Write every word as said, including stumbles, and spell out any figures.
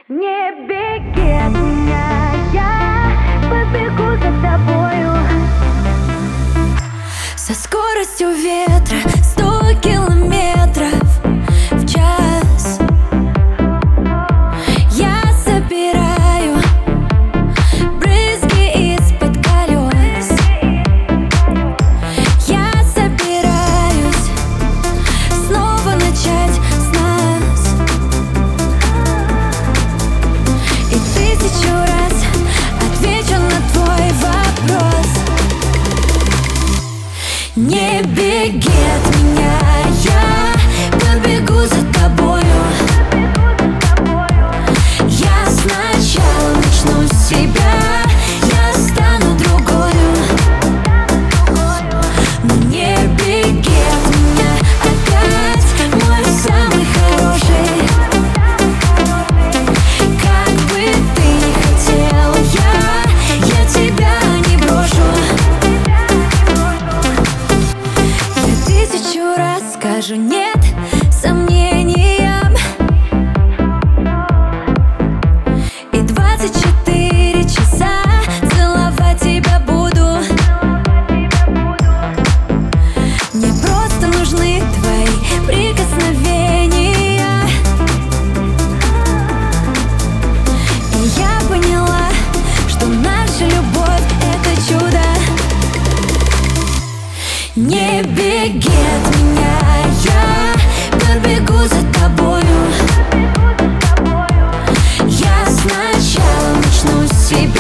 Не беги от меня, я побегу за тобою со скоростью ветра сто километров в час. Я собираю брызги из-под колес. Я собираюсь снова начать с нас. И тысячу раз отвечу на твой вопрос. Не беги от меня, я побегу за тобою. Я сначала начну с себя, я стану другою. Но не беги от меня опять, мой самый хороший. Как бы ты ни хотел, я, я тебя не брошу. Тысячу раз скажу нет сомнениям, и двадцать четыре часа целовать тебя буду. Мне просто нужны твои прикосновения. И я поняла, что наша любовь — это чудо. Не беги от меня, я побегу за тобою. Я сначала начну с себя.